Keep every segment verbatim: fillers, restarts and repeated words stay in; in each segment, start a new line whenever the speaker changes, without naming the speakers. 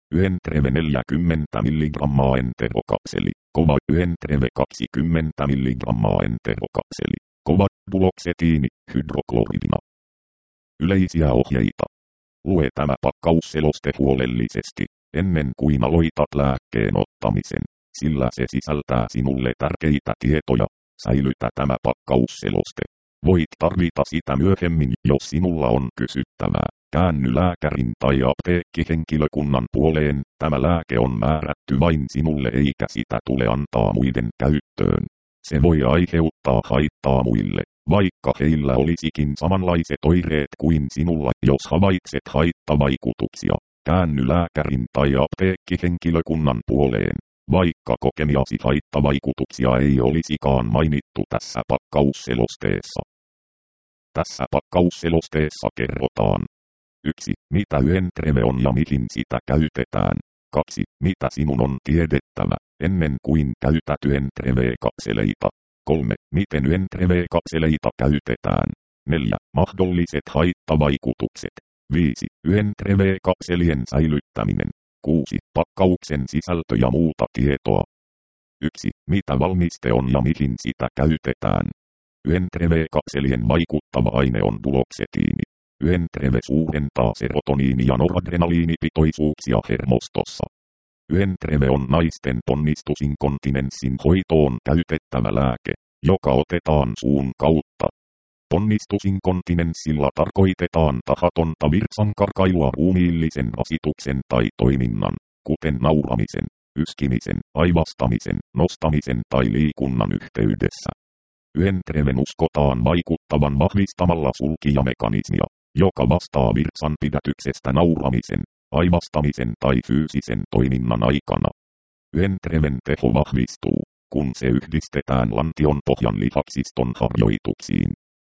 Yhentreve neljäkymmentä milligrammaa enterokakseli, kova yhentreve kaksikymmentä milligrammaa enterokakseli, kova duloksetiini hydrokloridina. Yleisiä ohjeita. Lue tämä pakkausseloste huolellisesti, ennen kuin aloitat lääkkeen ottamisen, sillä se sisältää sinulle tärkeitä tietoja. Säilytä tämä pakkausseloste. Voit tarvita sitä myöhemmin, jos sinulla on kysyttävää. Käänny lääkärin tai apteekkihenkilökunnan puoleen. Tämä lääke on määrätty vain sinulle eikä sitä tule antaa muiden käyttöön. Se voi aiheuttaa haittaa muille, vaikka heillä olisikin samanlaiset oireet kuin sinulla. Jos havaitset haittavaikutuksia, käänny lääkärin tai apteekkihenkilökunnan puoleen, vaikka kokemiasi haittavaikutuksia ei olisikaan mainittu tässä pakkausselosteessa. Tässä pakkausselosteessa kerrotaan: yksi. Mitä yhentreve on ja mihin sitä käytetään. kaksi. Mitä sinun on tiedettävä, ennen kuin käytät yhentreve-kakseleita. kolme. Miten yhentreve-kakseleita käytetään. neljä. Mahdolliset haittavaikutukset. viisi. Yhentreve-kakselien säilyttäminen. kuusi. Pakkauksen sisältö ja muuta tietoa. yksi. Mitä valmiste on ja mihin sitä käytetään. Yhentreve-kakselien vaikuttava aine on duloksetiini. Yhentreve suurentaa serotoniini- ja noradrenaliinipitoisuuksia hermostossa. Yhentreve on naisten ponnistusinkontinenssin hoitoon käytettävä lääke, joka otetaan suun kautta. Ponnistusinkontinenssilla tarkoitetaan tahatonta virtsankarkailua ruumiillisen rasituksen tai toiminnan, kuten nauramisen, yskimisen, aivastamisen, nostamisen tai liikunnan yhteydessä. Yhentreven uskotaan vaikuttavan vahvistamalla sulkijamekanismia, joka vastaa virtsanpidätyksestä nauramisen, aivastamisen tai fyysisen toiminnan aikana. Yhentreven teho vahvistuu, kun se yhdistetään lantion pohjan lihaksiston harjoituksiin.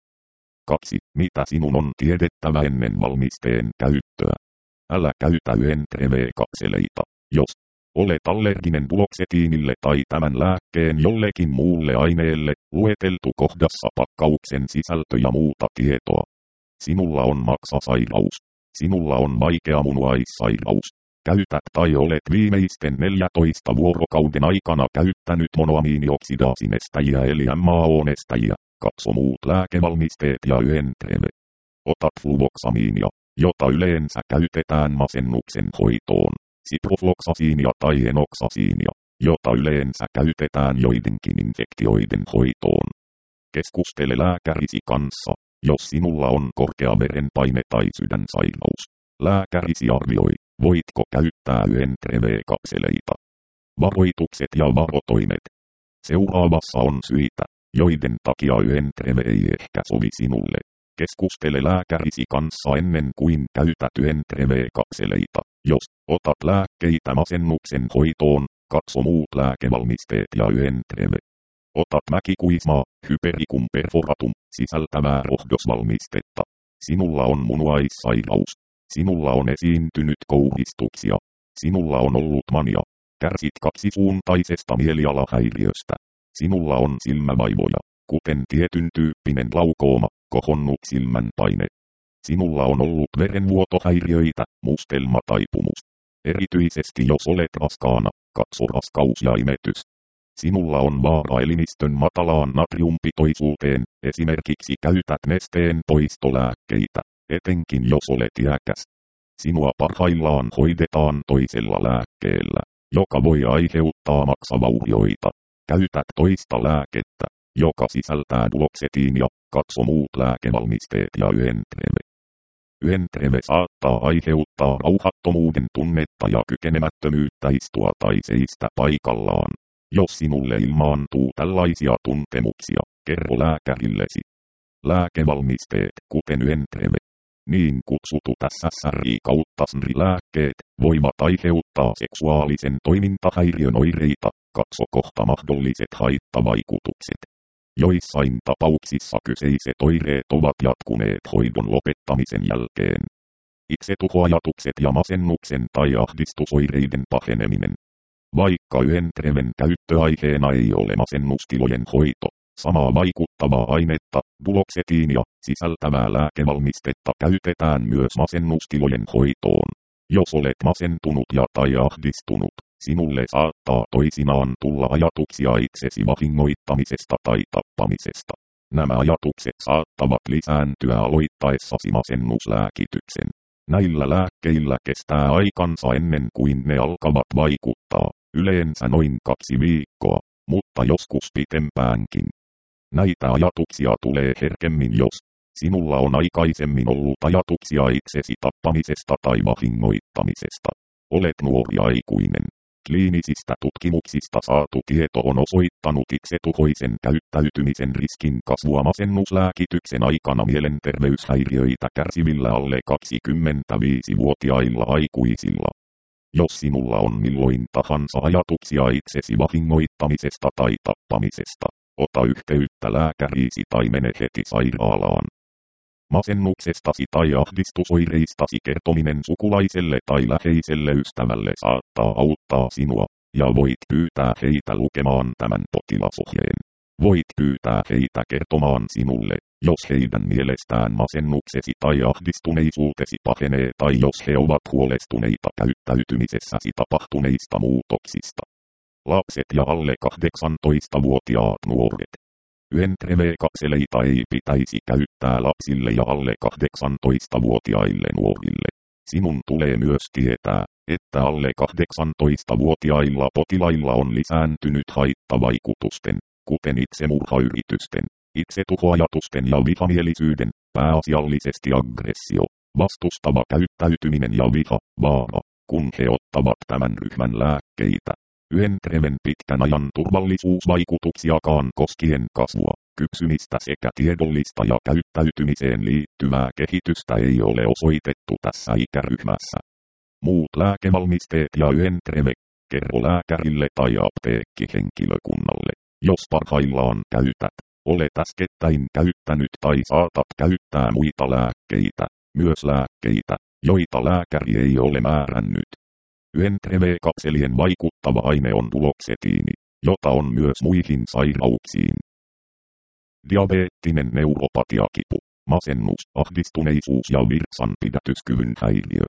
kaksi. Mitä sinun on tiedettävä ennen valmisteen käyttöä? Älä käytä yhentreve-kakseleita, jos olet allerginen duloksetiinille tai tämän lääkkeen jollekin muulle aineelle, lueteltu kohdassa pakkauksen sisältö ja muuta tietoa. Sinulla on maksasairaus. Sinulla on vaikea munuaissairaus. Käytät tai olet viimeisten neljäntoista vuorokauden aikana käyttänyt monoamiinioksidaasinestäjiä eli M A O-nestäjiä. Katso muut lääkevalmisteet ja yhentreve. Otat fluvoksamiinia, jota yleensä käytetään masennuksen hoitoon, siprofloksasiinia tai enoksasiinia, jota yleensä käytetään joidenkin infektioiden hoitoon. Keskustele lääkärisi kanssa, jos sinulla on korkea verenpaine tai sydänsairaus. Lääkärisi arvioi, voitko käyttää yhentreve-kakseleita. Varoitukset ja varotoimet. Seuraavassa on syitä, joiden takia yhentreve ei ehkä sovi sinulle. Keskustele lääkärisi kanssa ennen kuin käytät yhentreve-kakseleita. Jos otat lääkkeitä masennuksen hoitoon, katso muut lääkevalmisteet ja yhentreve. Otat mäkikuismaa, hypericum perforatum, sisältävää rohdosvalmistetta. Sinulla on munuaissairaus. Sinulla on esiintynyt kouhistuksia. Sinulla on ollut mania. Kärsit kaksisuuntaisesta mielialahäiriöstä. Sinulla on silmävaivoja, kuten tietyn tyyppinen glaukooma, kohonnut silmänpaine. Sinulla on ollut verenvuotohäiriöitä, mustelmataipumus. Erityisesti jos olet raskaana, katso raskaus ja imetys. Sinulla on vaara elimistön matalaan natriumpitoisuuteen, esimerkiksi käytät nesteen poistolääkkeitä, etenkin jos olet iäkäs. Sinua parhaillaan hoidetaan toisella lääkkeellä, joka voi aiheuttaa maksavaurioita. Käytät toista lääkettä, joka sisältää duloksetiinia, katso muut lääkevalmisteet ja yhentreve. Yhentreve saattaa aiheuttaa rauhattomuuden tunnetta ja kykenemättömyyttä istua tai seistä paikallaan. Jos sinulle ilmaantuu tällaisia tuntemuksia, kerro lääkärillesi. Lääkevalmisteet, kuten yhentreve, niin kutsutut S S R I kautta S N R I-lääkkeet, voivat aiheuttaa seksuaalisen toimintahäiriön oireita. Katso kohta mahdolliset haittavaikutukset. Joissain tapauksissa kyseiset oireet ovat jatkuneet hoidon lopettamisen jälkeen. Itsetuhoajatukset ja masennuksen tai ahdistusoireiden paheneminen. Vaikka yhentreven käyttöaiheena ei ole masennustilojen hoito, samaa vaikuttavaa ainetta, duloksetiinia, sisältävää lääkevalmistetta käytetään myös masennustilojen hoitoon. Jos olet masentunut ja tai ahdistunut, sinulle saattaa toisinaan tulla ajatuksia itsesi vahingoittamisesta tai tappamisesta. Nämä ajatukset saattavat lisääntyä aloittaessasi masennuslääkityksen. Näillä lääkkeillä kestää aikansa ennen kuin ne alkavat vaikuttaa, yleensä noin kaksi viikkoa, mutta joskus pitempäänkin. Näitä ajatuksia tulee herkemmin, jos sinulla on aikaisemmin ollut ajatuksia itsesi tappamisesta tai vahingoittamisesta. Olet nuori aikuinen. Kliinisistä tutkimuksista saatu tieto on osoittanut itsetuhoisen käyttäytymisen riskin kasvua masennuslääkityksen aikana mielenterveyshäiriöitä kärsivillä alle kaksikymmentäviisivuotiailla aikuisilla. Jos sinulla on milloin tahansa ajatuksia itsesi vahingoittamisesta tai tappamisesta, ota yhteyttä lääkäriisi tai mene heti sairaalaan. Masennuksestasi tai ahdistusoireistasi kertominen sukulaiselle tai läheiselle ystävälle saattaa auttaa sinua, ja voit pyytää heitä lukemaan tämän potilasohjeen. Voit pyytää heitä kertomaan sinulle, jos heidän mielestään masennuksesi tai ahdistuneisuutesi pahenee tai jos he ovat huolestuneita käyttäytymisessäsi tapahtuneista muutoksista. Lapset ja alle kahdeksantoistavuotiaat nuoret. Yöntreve-kakseleita ei pitäisi käyttää lapsille ja alle kahdeksantoistavuotiaille nuorille. Sinun tulee myös tietää, että alle kahdeksantoistavuotiailla potilailla on lisääntynyt haittavaikutusten, kuten itsemurhayritysten, itsetuhoajatusten ja vihamielisyyden, pääasiallisesti aggressio, vastustava käyttäytyminen ja viha, vaara, kun he ottavat tämän ryhmän lääkkeitä. Yöntreven pitkän ajan turvallisuusvaikutuksiakaan koskien kasvua, kypsymistä sekä tiedollista ja käyttäytymiseen liittyvää kehitystä ei ole osoitettu tässä ikäryhmässä. Muut lääkevalmisteet ja yöntreve, kerro lääkärille tai apteekkihenkilökunnalle, jos parhaillaan käytät, olet äskettäin käyttänyt tai saatat käyttää muita lääkkeitä, myös lääkkeitä, joita lääkäri ei ole määrännyt. Yöntreve-kapselien vaikuttava aine on duloxetiini, jota on myös muihin sairauksiin. Diabeettinen neuropatiakipu, masennus, ahdistuneisuus ja virtsanpidätyskyvyn häiriö.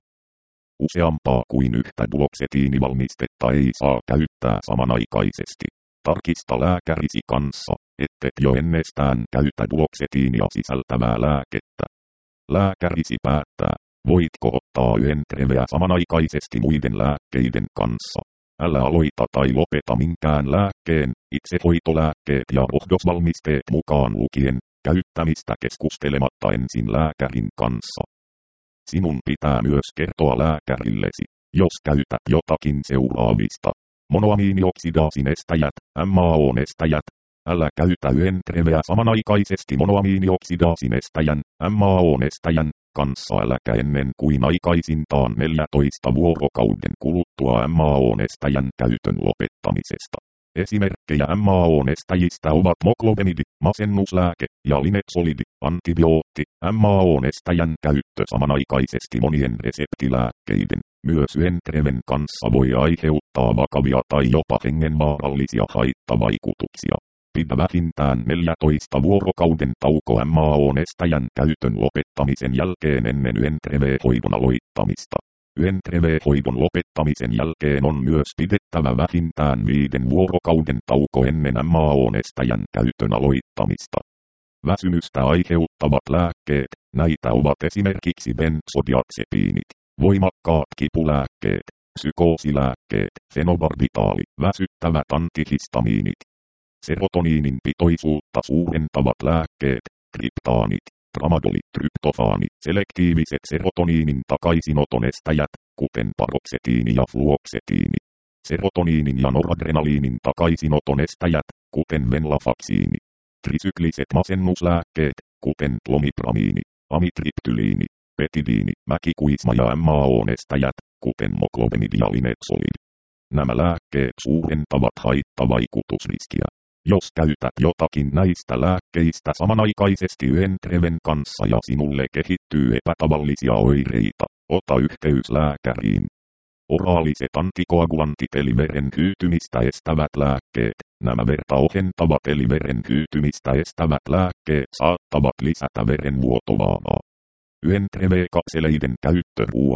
Useampaa kuin yhtä duloxetiinivalmistetta ei saa käyttää samanaikaisesti. Tarkista lääkärisi kanssa, ettet jo ennestään käytä duloxetiinia sisältävää lääkettä. Lääkärisi päättää, voitko ottaa yöntreveä samanaikaisesti muiden lääkkeiden kanssa. Älä aloita tai lopeta minkään lääkkeen, itsehoitolääkkeet ja rohdosvalmisteet mukaan lukien, käyttämistä keskustelematta ensin lääkärin kanssa. Sinun pitää myös kertoa lääkärillesi, jos käytät jotakin seuraavista. Monoamiinioksidaasin estäjät, M A O-estäjät. Älä käytä yöntreveä samanaikaisesti monoamiinioksidaasin estäjän, M A O-estäjän, kanssa äläkä ennen kuin aikaisintaan neljäntoista vuorokauden kuluttua M A O-estäjän käytön lopettamisesta. Esimerkkejä M A O-estäjistä ovat moklobenidi, masennuslääke, ja linexolidi, antibiootti. M A O-estäjän käyttö samanaikaisesti monien reseptilääkkeiden, myös yöntreven kanssa voi aiheuttaa vakavia tai jopa hengenvaarallisia haittavaikutuksia. Pidä vähintään neljäntoista vuorokauden tauko M A O-estäjän käytön lopettamisen jälkeen ennen yöntreve-hoidon aloittamista. Yöntreve-hoidon lopettamisen jälkeen on myös pidettävä vähintään viiden vuorokauden tauko ennen M A O-estäjän käytön aloittamista. Väsymystä aiheuttavat lääkkeet, näitä ovat esimerkiksi benzodiazepiinit, voimakkaat kipulääkkeet, psykoosilääkkeet, fenobarbitaali, väsyttävät antihistamiinit. Serotoniinin pitoisuutta suurentavat lääkkeet, triptaanit, tramadoli, tryptofaani, selektiiviset serotoniinin takaisinoton estäjät, kuten paroksetiini ja fluoksetiini. Serotoniinin ja noradrenaliinin takaisinoton estäjät, kuten venlafaksiini. Trisykliset masennuslääkkeet, kuten clomipramiini, amitriptyliini, petidiini, mäkikuisma ja M A O-estäjät, kuten moklobenidi ja linexolid. Nämä lääkkeet suurentavat haittavaikutusriskiä. Jos käytät jotakin näistä lääkkeistä samanaikaisesti yöntreven kanssa ja sinulle kehittyy epätavallisia oireita, ota yhteys lääkäriin. Oraaliset antikoagulantit eli veren hyytymistä estävät lääkkeet, nämä verta ohentavat eli veren hyytymistä estävät lääkkeet saattavat lisätä verenvuotovaaraa. Yöntreve-kapseleiden käyttö ruoan,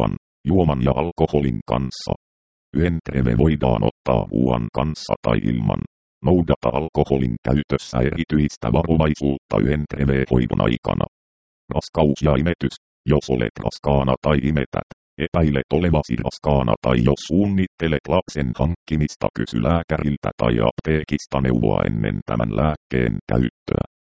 juoman ja alkoholin kanssa. Yhentreve voidaan ottaa ruoan kanssa tai ilman. Noudata alkoholin käytössä erityistä varovaisuutta yhentreve-hoidon aikana. Raskaus ja imetys. Jos olet raskaana tai imetät, epäilet olevasi raskaana tai jos suunnittelet lapsen hankkimista, kysy lääkäriltä tai apteekista neuvoa ennen tämän lääkkeen käyttöä.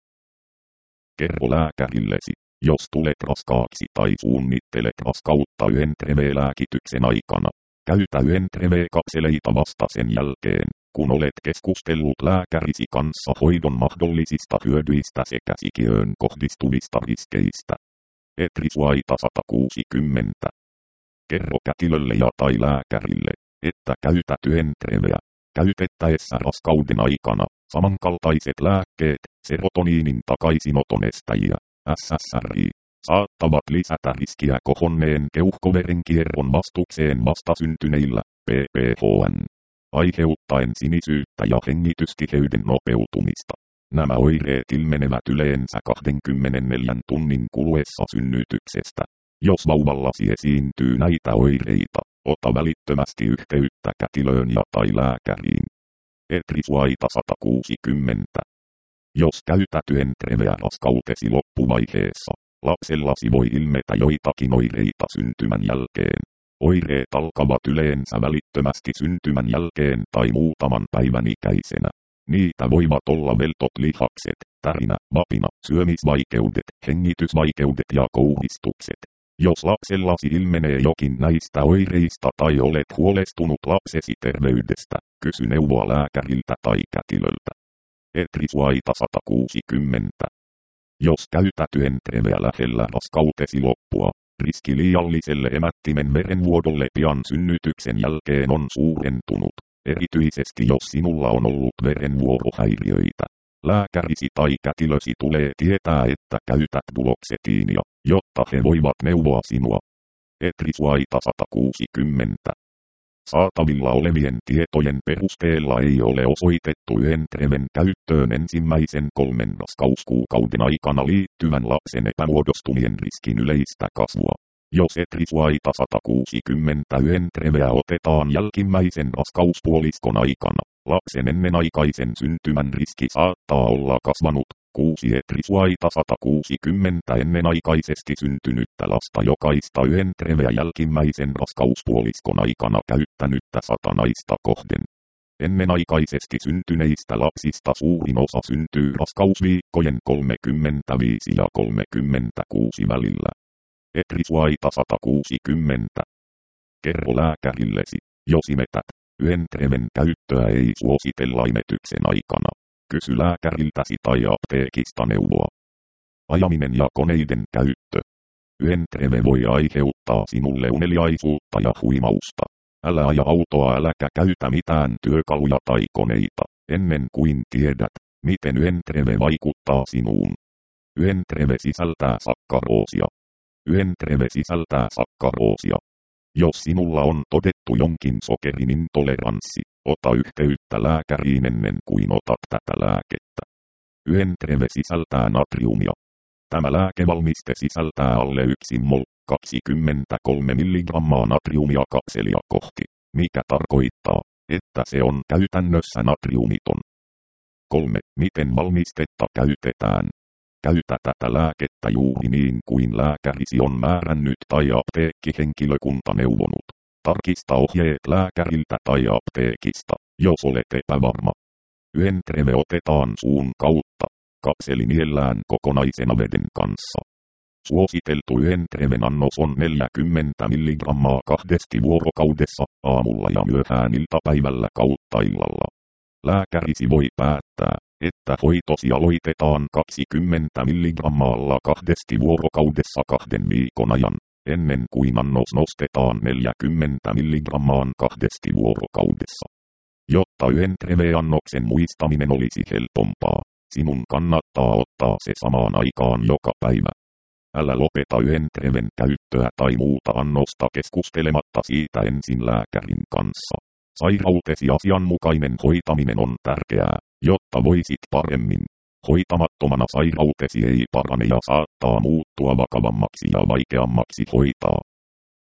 Kerro lääkärillesi, jos tulet raskaaksi tai suunnittelet raskautta yhentreve-lääkityksen aikana. Käytä yhentreve-kapseleita vasta sen jälkeen, kun olet keskustellut lääkärisi kanssa hoidon mahdollisista hyödyistä sekä sikiöön kohdistuvista riskeistä. Etrisuaita sata kuusikymmentä. Kerro kätilölle ja tai lääkärille, että käytät yhentreveä. Käytettäessä raskauden aikana samankaltaiset lääkkeet, serotoniinin takaisinoton estäjiä, S S R I, saattavat lisätä riskiä kohonneen keuhkoverenkierron vastukseen vastasyntyneillä, P P H N, aiheuttaen sinisyyttä ja hengitystiheyden nopeutumista. Nämä oireet ilmenevät yleensä kaksikymmentäneljä tunnin kuluessa synnytyksestä. Jos vauvallasi esiintyy näitä oireita, ota välittömästi yhteyttä kätilöön ja tai lääkäriin. Etrisuaita sata kuusikymmentä. Jos käytät yhentreveä raskautesi loppuvaiheessa, lapsellasi voi ilmetä joitakin oireita syntymän jälkeen. Oireet alkavat yleensä välittömästi syntymän jälkeen tai muutaman päivän ikäisenä. Niitä voivat olla veltot lihakset, tärinä, vapina, syömisvaikeudet, hengitysvaikeudet ja kouhistukset. Jos lapsellasi ilmenee jokin näistä oireista tai olet huolestunut lapsesi terveydestä, kysy neuvoa lääkäriltä tai kätilöltä. Etrisuaita sata kuusikymmentä. Jos käytät yhentreveä lähellä raskautesi loppua, riski liialliselle emättimen verenvuodolle pian synnytyksen jälkeen on suurentunut, erityisesti jos sinulla on ollut verenvuorohäiriöitä. Lääkärisi tai kätilösi tulee tietää, että käytät duloxetiinia, jotta he voivat neuvoa sinua. Etrisuaita sata kuusikymmentä. Saatavilla olevien tietojen perusteella ei ole osoitettu yhentreven käyttöön ensimmäisen kolmen raskauskuukauden aikana liittyvän lapsen epämuodostumien riskin yleistä kasvua. Jos etrisuaita sata kuusikymmentä yhentreveä otetaan jälkimmäisen raskauspuoliskon aikana, lapsen ennenaikaisen syntymän riski saattaa olla kasvanut. Kuusi etrisuaita sata kuusikymmentä ennenaikaisesti syntynyttä lasta jokaista yhentreveä jälkimmäisen raskauspuoliskon aikana käyttänyttä sata naista kohden. Ennenaikaisesti syntyneistä lapsista suurin osa syntyy raskausviikkojen kolmekymmentäviisi ja kolmekymmentäkuusi välillä. Etrisuaita sata kuusikymmentä. Kerro lääkärillesi, jos imetät. Yhentreven käyttöä ei suositella imetyksen aikana. Kysy lääkäriltäsi tai apteekista neuvoa. Ajaminen ja koneiden käyttö. Yhentreve voi aiheuttaa sinulle uneliaisuutta ja huimausta. Älä aja autoa äläkä käytä mitään työkaluja tai koneita, ennen kuin tiedät, miten yhentreve vaikuttaa sinuun. Yhentreve sisältää sakkaroosia. Yhentreve sisältää sakkaroosia. Jos sinulla on todettu jonkin sokerin intoleranssi, ota yhteyttä lääkäriin ennen kuin otat tätä lääkettä. Yhentreve sisältää natriumia. Tämä lääkevalmiste sisältää alle yksi mol, kaksikymmentäkolme milligrammaa natriumia kapselia kohti, mikä tarkoittaa, että se on käytännössä natriumiton. kolme. Miten valmistetta käytetään? Käytä tätä lääkettä juuri niin kuin lääkärisi on määrännyt tai apteekkihenkilökunta neuvonut. Tarkista ohjeet lääkäriltä tai apteekista, jos olet epävarma. Yhentreve otetaan suun kautta. Kapseli niellään kokonaisena veden kanssa. Suositeltu yhentreven annos on neljäkymmentä milligrammaa kahdesti vuorokaudessa, aamulla ja myöhään iltapäivällä kautta illalla. Lääkärisi voi päättää, että hoitosi aloitetaan kaksikymmentä milligrammaalla kahdesti vuorokaudessa kahden viikon ajan, ennen kuin annos nostetaan neljäkymmentä milligrammaan kahdesti vuorokaudessa. Jotta yhentreveannoksen muistaminen olisi helpompaa, sinun kannattaa ottaa se samaan aikaan joka päivä. Älä lopeta yhentreven käyttöä tai muuta annosta keskustelematta siitä ensin lääkärin kanssa. Sairautesi asianmukainen hoitaminen on tärkeää, jotta voisit paremmin. Hoitamattomana sairautesi ei parane ja saattaa muuttua vakavammaksi ja vaikeammaksi hoitaa.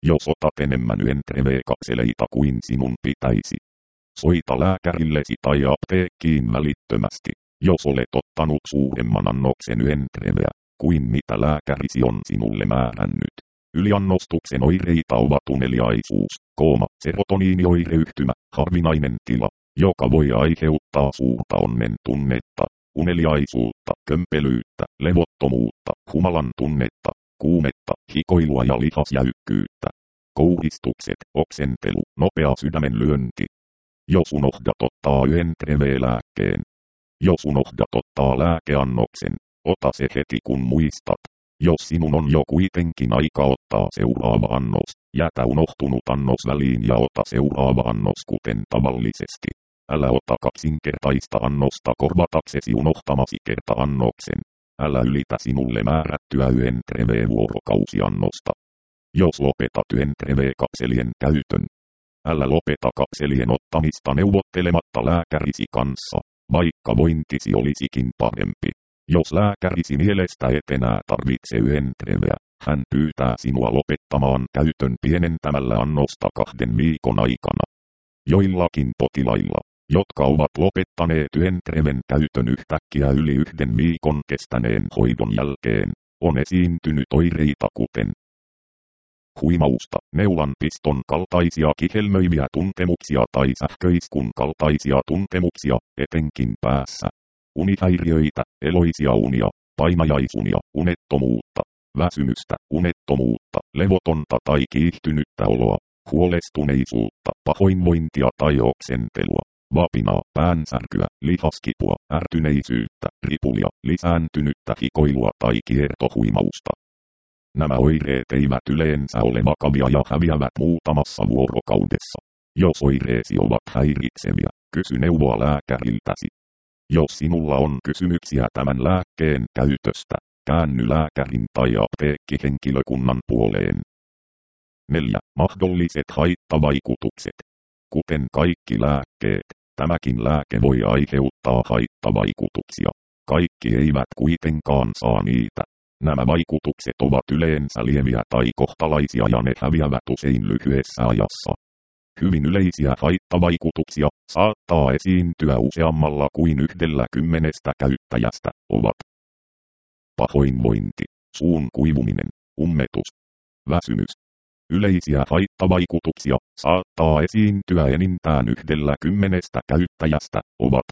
Jos otat enemmän yentreveekakseleita kuin sinun pitäisi, soita lääkärillesi tai apteekkiin välittömästi, jos olet ottanut suuremman annoksen yentreveä kuin mitä lääkärisi on sinulle määrännyt. Yliannostuksen oireita ovat uneliaisuus, kooma, serotoniinioireyhtymä, harvinainen tila, joka voi aiheuttaa suurta onnen tunnetta, uneliaisuutta, kömpelyyttä, levottomuutta, humalan tunnetta, kuumetta, hikoilua ja lihasjäykkyyttä. Kouhistukset, oksentelu, nopea sydämenlyönti. Jos unohdat ottaa yentreveelääkkeen. Jos unohdat ottaa lääkeannoksen, ota se heti kun muistat. Jos sinun on jo kuitenkin aika ottaa seuraava annos, jätä unohtunut annos väliin ja ota seuraava annos kuten tavallisesti. Älä ota kaksinkertaista annosta korvataksesi unohtamasi kerta-annoksen. Älä ylitä sinulle määrättyä yentrevevuorokausiannosta. Jos lopetat yentreveekapselien käytön, älä lopeta kapselien ottamista neuvottelematta lääkärisi kanssa, vaikka vointisi olisikin parempi. Jos lääkärisi mielestä et enää tarvitse yentreveä, hän pyytää sinua lopettamaan käytön pienentämällä annosta kahden viikon aikana. Joillakin potilailla, jotka ovat lopettaneet yentreven käytön yhtäkkiä yli yhden viikon kestäneen hoidon jälkeen, on esiintynyt oireita kuten huimausta, neulanpiston kaltaisia kihelmöiviä tuntemuksia tai sähköiskun kaltaisia tuntemuksia, etenkin päässä. Unihäiriöitä, eloisia unia, painajaisunia, unettomuutta, väsymystä, unettomuutta, levotonta tai kiihtynyttä oloa, huolestuneisuutta, pahoinvointia tai oksentelua, vapinaa, päänsärkyä, lihaskipua, ärtyneisyyttä, ripulia, lisääntynyttä hikoilua tai kiertohuimausta. Nämä oireet eivät yleensä ole vakavia ja häviävät muutamassa vuorokaudessa. Jos oireesi ovat häiritseviä, kysy neuvoa lääkäriltäsi. Jos sinulla on kysymyksiä tämän lääkkeen käytöstä, käänny lääkärin tai apteekkihenkilökunnan puoleen. neljä. Mahdolliset haittavaikutukset. Kuten kaikki lääkkeet, tämäkin lääke voi aiheuttaa haittavaikutuksia. Kaikki eivät kuitenkaan saa niitä. Nämä vaikutukset ovat yleensä lieviä tai kohtalaisia ja ne häviävät usein lyhyessä ajassa. Hyvin yleisiä haittavaikutuksia saattaa esiintyä useammalla kuin yhdellä kymmenestä käyttäjästä ovat pahoinvointi, suun kuivuminen, ummetus, väsymys. Yleisiä haittavaikutuksia saattaa esiintyä enintään yhdellä kymmenestä käyttäjästä ovat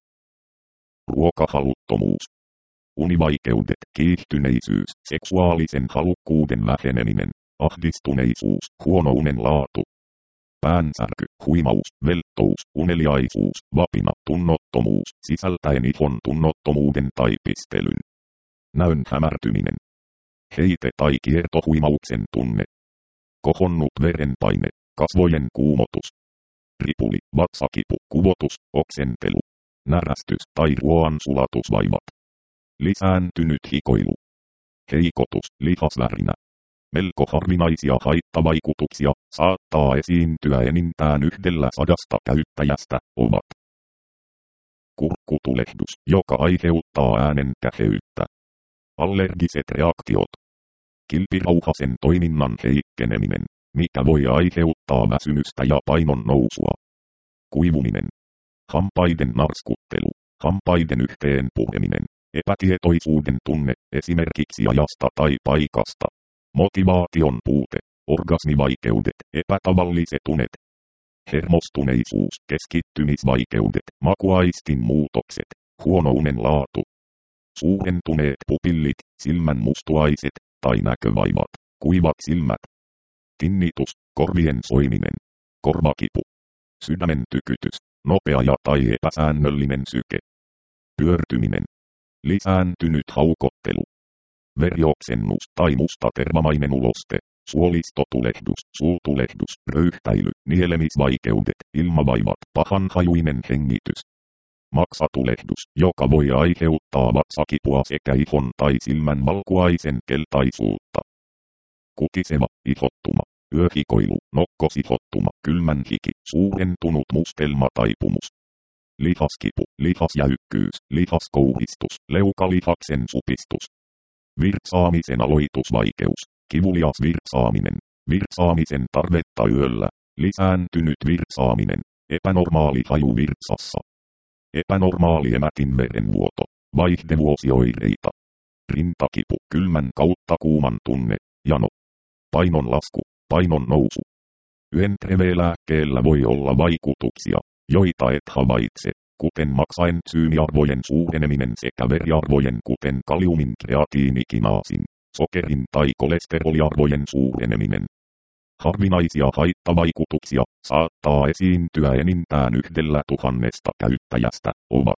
ruokahaluttomuus, univaikeudet, kiihtyneisyys, seksuaalisen halukkuuden väheneminen, ahdistuneisuus, huono unen laatu, päänsärky, huimaus, velttous, uneliaisuus, vapina, tunnottomuus, sisältäen ihon tunnottomuuden tai pistelyn, näön hämärtyminen, heite- tai kiertohuimauksen tunne, kohonnut verenpaine, kasvojen kuumotus, ripuli, vatsakipu, kuvotus, oksentelu, närästys tai ruoansulatusvaivat, lisääntynyt hikoilu, heikotus, lihasvärinä. Melko harvinaisia haittavaikutuksia saattaa esiintyä enintään yhdellä sadasta käyttäjästä ovat kurkkutulehdus, joka aiheuttaa äänen käheyttä, allergiset reaktiot, kilpirauhasen toiminnan heikkeneminen, mikä voi aiheuttaa väsymystä ja painon nousua, kuivuminen, hampaiden narskuttelu, hampaiden yhteen pureminen, epätietoisuuden tunne esimerkiksi ajasta tai paikasta, motivaation puute, orgasmivaikeudet, epätavalliset unet, hermostuneisuus, keskittymisvaikeudet, makuaistin muutokset, huono unen laatu, suurentuneet pupillit, silmän mustuaiset tai näkövaivat, kuivat silmät, tinnitus, korvien soiminen, korvakipu, sydämen tykytys, nopea ja tai epäsäännöllinen syke, pyörtyminen, lisääntynyt haukottelu, verioksennus tai mustatervamainen uloste, suolistotulehdus, suutulehdus, röyhtäily, nielemisvaikeudet, ilmavaivat, pahanhajuinen hengitys, maksatulehdus, joka voi aiheuttaa vatsakipua sekä ihon tai silmän valkuaisen keltaisuutta, kutiseva, ihottuma, yöhikoilu, nokkosihottuma, kylmän hiki, suurentunut mustelma tai pumus, lihaskipu, lihasjäykkyys, lihaskouhistus, leukalihaksen supistus, virtsaamisen aloitusvaikeus, kivulias virtsaaminen, Virtsaamisen tarvetta yöllä. Lisääntynyt virtsaaminen. Epänormaali haju virtsassa. Epänormaali emätin verenvuoto. Vaihdevuosioireita. Rintakipu, kylmän kautta kuuman tunne, jano. Painon lasku, painon nousu. Yhden-lääkkeellä voi olla vaikutuksia, joita et havaitse, kuten maksaentsyymiarvojen suureneminen sekä veriarvojen kuten kaliumin, kreatiinikinaasin, sokerin tai kolesteroliarvojen suureneminen. Harvinaisia haittavaikutuksia saattaa esiintyä enintään yhdellä tuhannesta käyttäjästä ovat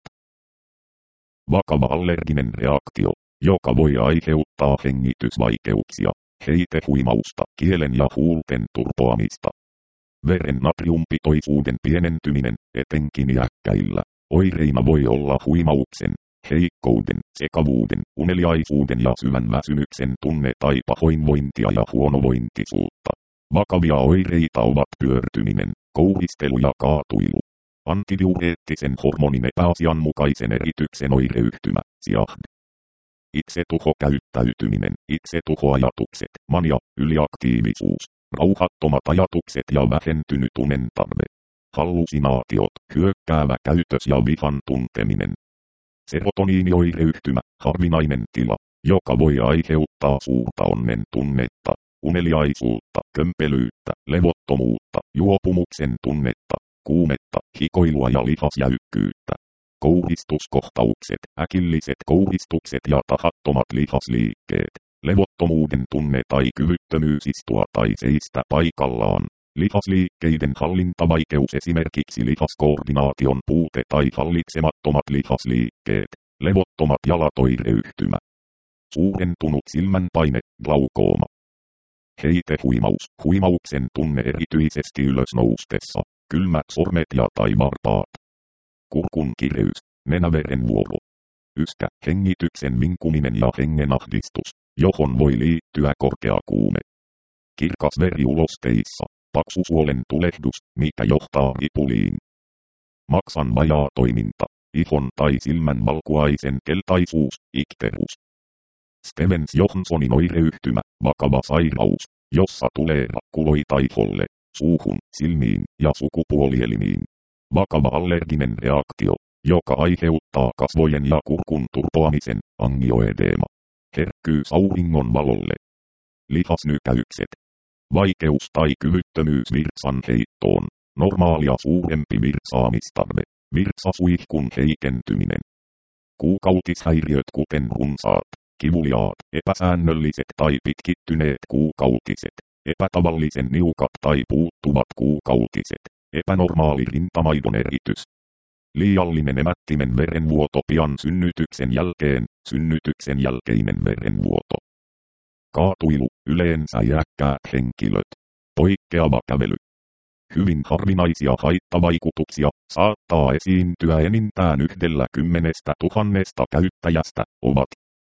vakava allerginen reaktio, joka voi aiheuttaa hengitysvaikeuksia, heitehuimausta, kielen ja huulten turpoamista. Veren natriumpitoisuuden pienentyminen, etenkin iäkkäillä, oireina voi olla huimauksen, heikkouden, sekavuuden, uneliaisuuden ja syvän väsymyksen tunne tai pahoinvointia ja huonovointisuutta. Vakavia oireita ovat pyörtyminen, kouristelu ja kaatuilu. Antidiureettisen hormonin epäasianmukaisen erityksen oireyhtymä, S I A D. Itsetuhokäyttäytyminen, itsetuhoajatukset, mania, yliaktiivisuus, rauhattomat ajatukset ja vähentynyt unen tarve. Hallusinaatiot, hyökkäävä käytös ja vihan tunteminen. Serotoniinioireyhtymä, harvinainen tila, joka voi aiheuttaa suurta onnen tunnetta, uneliaisuutta, kömpelyyttä, levottomuutta, juopumuksen tunnetta, kuumetta, hikoilua ja lihasjäykkyyttä. Kouristuskohtaukset, äkilliset kouristukset ja tahattomat lihasliikkeet, levottomuuden tunne tai kyvyttömyys istua tai seistä paikallaan, lihasliikkeiden hallintavaikeus esimerkiksi lihaskoordinaation puute tai hallitsemattomat lihasliikkeet, levottomat jalat oireyhtymä. Suurentunut silmänpaine, glaukooma. Heitehuimaus, huimauksen tunne erityisesti ylösnoustessa, kylmät sormet ja tai varpaat. Kurkun kireys, nenäverenvuoro. Yskä, hengityksen vinkuminen ja hengenahdistus, johon voi liittyä korkea kuume. Kirkas veri ulosteissa, paksusuolen tulehdus, mikä johtaa ripuliin. Maksan vajaa toiminta, ihon tai silmän valkuaisen keltaisuus, ikterus. Stevens-Johnsonin oireyhtymä, vakava sairaus, jossa tulee rakkuloita iholle, suuhun, silmiin ja sukupuolielimiin. Vakava allerginen reaktio, joka aiheuttaa kasvojen ja kurkun turpoamisen, angioedeema. Herkkyys auringon valolle. Lihasnykäykset. Vaikeus tai kyvyttömyys virtsan heittoon. Normaalia suurempi virtsaamistarve. Virtsasuihkun heikentyminen. Kuukautishäiriöt kuten runsaat, kivuliaat, epäsäännölliset tai pitkittyneet kuukautiset. Epätavallisen niukat tai puuttuvat kuukautiset. Epänormaali rintamaidon eritys. Liiallinen emättimen verenvuoto pian synnytyksen jälkeen, synnytyksen jälkeinen verenvuoto. Kaatuilu, yleensä iäkkäät henkilöt. Poikkeava kävely. Hyvin harvinaisia haittavaikutuksia saattaa esiintyä enintään yhdellä kymmenestä tuhannesta käyttäjästä ovat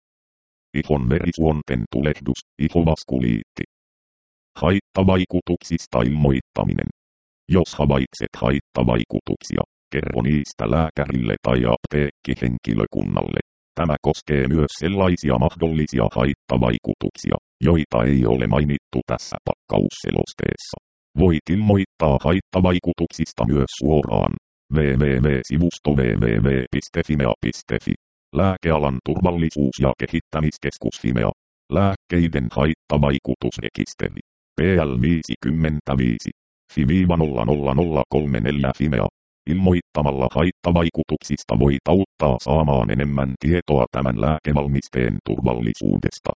ihon verisuonten tulehdus, ihovaskuliitti. Haittavaikutuksista ilmoittaminen. Jos havaitset haittavaikutuksia, kerro niistä lääkärille tai apteekkihenkilökunnalle. Tämä koskee myös sellaisia mahdollisia haittavaikutuksia, joita ei ole mainittu tässä pakkausselosteessa. Voit ilmoittaa haittavaikutuksista myös suoraan. double-u double-u double-u piste sivusto double-u double-u double-u piste fimea piste fi. Lääkealan turvallisuus- ja kehittämiskeskus Fimea. Lääkkeiden haittavaikutusrekisteri. P L viisikymmentäviisi. F I nolla nolla nolla kolme neljä Fimea. Ilmoittamalla haittavaikutuksista voit auttaa saamaan enemmän tietoa tämän lääkevalmisteen turvallisuudesta.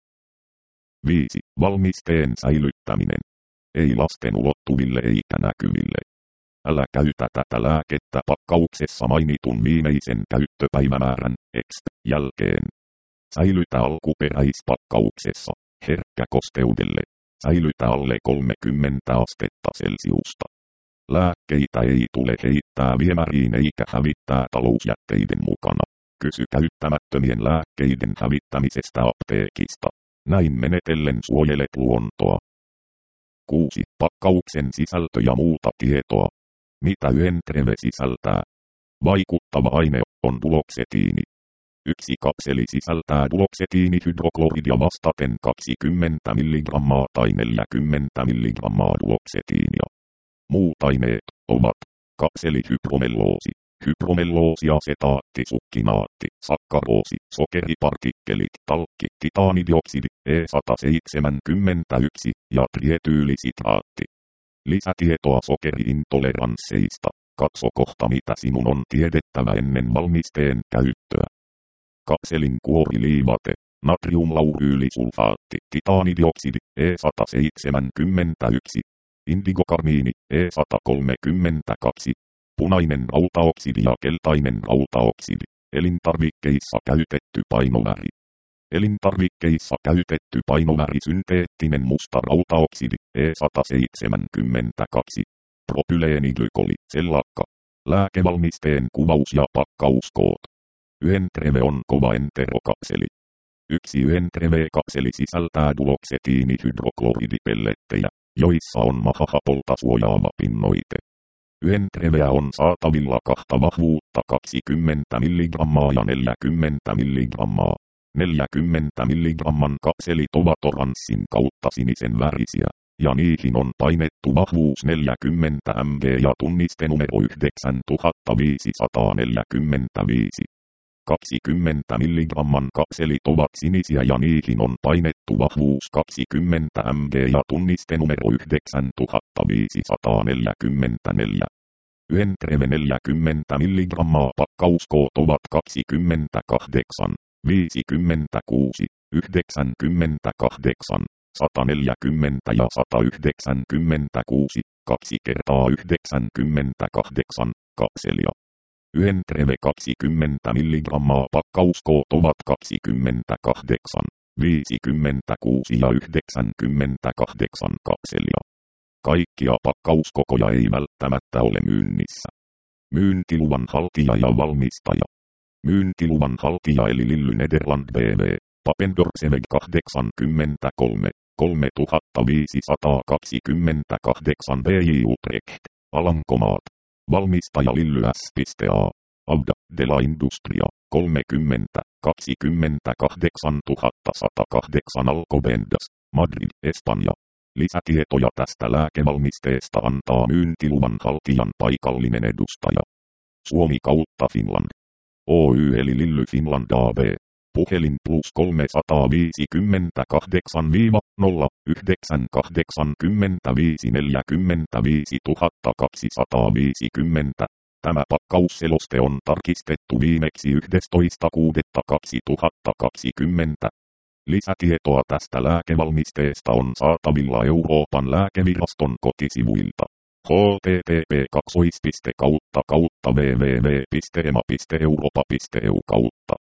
viisi. Valmisteen säilyttäminen. Ei lasten ulottuville eikä näkyville. Älä käytä tätä lääkettä pakkauksessa mainitun viimeisen käyttöpäivämäärän X jälkeen. Säilytä alkuperäispakkauksessa, herkkä kosteudelle. Säilytä alle kolmekymmentä astetta Celsiusta. Lääkkeitä ei tule heittää viemäriin eikä hävittää talousjätteiden mukana. Kysy käyttämättömien lääkkeiden hävittämisestä apteekista. Näin menetellen suojelet luontoa. kuusi. Pakkauksen sisältö ja muuta tietoa. Mitä Yentreve sisältää? Vaikuttava aine on duloxetiini. Yksi kapseli sisältää duoksetiinihydroklooridia vastaten kaksikymmentä milligrammaa tai neljäkymmentä milligrammaa duoksetiinia. Muut aineet ovat kapselihydromelloosi, hydromelloosi-asetaatti, sukkinaatti, sakkaroosi, sokeripartikkelit, talkki, titaanidioksidi, E sata seitsemänkymmentäyksi ja trietyylisitaatti. Lisätietoa sokeriintoleransseista. Katso kohta mitä sinun on tiedettävä ennen valmisteen käyttöä. Kapselin kuoriliivate, natriumlauryylisulfaatti, titaanidioksidi, E sata seitsemänkymmentäyksi, indigokarmiini, E sata kolmekymmentäkaksi, punainen rautaoksidi ja keltainen rautaoksidi, elintarvikkeissa käytetty painoväri. Elintarvikkeissa käytetty painoväri synteettinen musta rautaoksidi, E sata seitsemänkymmentäkaksi, propyleenglykoli, sellakka, lääkevalmisteen kuvaus ja pakkauskoot. Yhentreve on kova enterokapseli. Yksi yhentreve-kapseli sisältää duoksetiinihydrokloridipellettejä, joissa on mahahapolta suojaava pinnoite. Yhentreveä on saatavilla kahta vahvuutta kaksikymmentä milligrammaa ja neljäkymmentä milligrammaa. neljäkymmentä milligramman kapselit ovat oranssin kautta sinisen värisiä, ja niihin on painettu vahvuus neljäkymmentä millimetriä ja tunnistenumero yhdeksäntuhattaviisisataaneljäkymmentäviisi. kaksikymmentä milligramman kapselit ovat sinisiä ja niihin on painettu vahvuus kaksikymmentä millimetriä ja tunnistenumero yhdeksäntuhattaviisisataaneljäkymmentäneljä. Yhentreve neljäkymmentä milligrammaa pakkauskoot ovat kaksikymmentäkahdeksan, viisikymmentäkuusi, yhdeksänkymmentäkahdeksan, sata neljäkymmentä ja sata yhdeksänkymmentäkuusi, kaksi kertaa yhdeksänkymmentäkahdeksan, kapselia. Yhentreve kaksikymmentä milligrammaa pakkauskoot ovat kaksikymmentäkahdeksan, viisikymmentäkuusi ja yhdeksänkymmentäkahdeksan kapselia. Kaikkia pakkauskokoja ei välttämättä ole myynnissä. Myyntiluvan haltija ja valmistaja. Myyntiluvan haltija eli Lilly Nederland B V, Papendorfseweg kahdeksankymmentäkolme, kolmetuhattaviisisataakaksikymmentäkahdeksan B J Utrecht, Alankomaat. Valmistaja Lilly S A. Avda, de la Industria, kolmekymmentä, kaksikymmentäkahdeksantuhattasatakahdeksan Alcobendas, Madrid, Espanja. Lisätietoja tästä lääkevalmisteesta antaa myyntiluvan haltijan paikallinen edustaja. Suomi kautta Finland. Oy eli Lilly Finland A B. Puhelin plus kolmesataaviisikymmentäkahdeksan nolla yhdeksän kahdeksankymmentäviisi neljäkymmentäviisi kaksisataaviisikymmentä. Tämä pakkausseloste on tarkistettu viimeksi yhdestoista kuudetta kaksituhattakaksikymmentä. Lisätietoa tästä lääkevalmisteesta on saatavilla Euroopan lääkeviraston kotisivuilta. H T T P kaksi kautta kautta w w w piste e m a piste europa piste e u kautta